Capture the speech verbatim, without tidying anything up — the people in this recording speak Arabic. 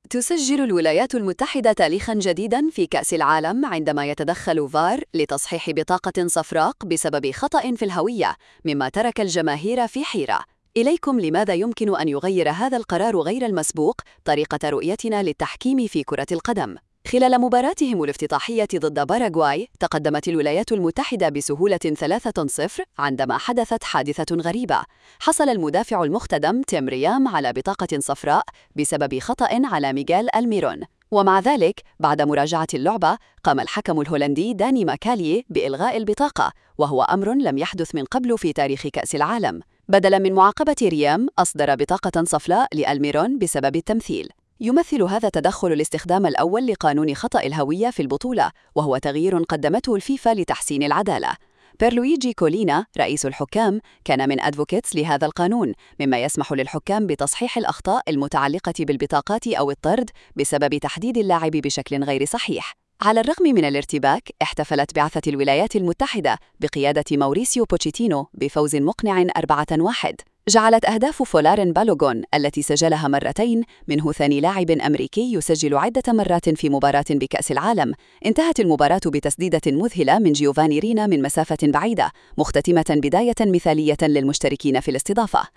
تسجل الولايات المتحدة تاريخاً جديداً في كأس العالم عندما يتدخل فار لتصحيح بطاقة صفراء بسبب خطأ في الهوية، مما ترك الجماهير في حيرة. إليكم لماذا يمكن أن يغير هذا القرار غير المسبوق طريقة رؤيتنا للتحكيم في كرة القدم؟ خلال مباراتهم الافتتاحية ضد باراغواي، تقدمت الولايات المتحدة بسهولة ثلاثة صفر عندما حدثت حادثة غريبة. حصل المدافع المختدم تيم ريام على بطاقة صفراء بسبب خطأ على ميغيل ألميرون، ومع ذلك بعد مراجعة اللعبة قام الحكم الهولندي داني ماكاليي بإلغاء البطاقة، وهو أمر لم يحدث من قبل في تاريخ كأس العالم. بدلاً من معاقبة ريام، أصدر بطاقة صفراء لألميرون بسبب التمثيل. يمثل هذا التدخل الاستخدام الأول لقانون خطأ الهوية في البطولة، وهو تغيير قدمته الفيفا لتحسين العدالة. بيرلويجي كولينا رئيس الحكام كان من أدفوكيتس لهذا القانون، مما يسمح للحكام بتصحيح الأخطاء المتعلقة بالبطاقات أو الطرد بسبب تحديد اللاعب بشكل غير صحيح. على الرغم من الارتباك، احتفلت بعثة الولايات المتحدة بقيادة ماوريسيو بوتشيتينو بفوز مقنع أربعة واحد. جعلت أهداف فولارين بالوغون التي سجلها مرتين، منه ثاني لاعب أمريكي يسجل عدة مرات في مباراة بكأس العالم. انتهت المباراة بتسديدة مذهلة من جيوفاني رينا من مسافة بعيدة، مختتمة بداية مثالية للمشتركين في الاستضافة.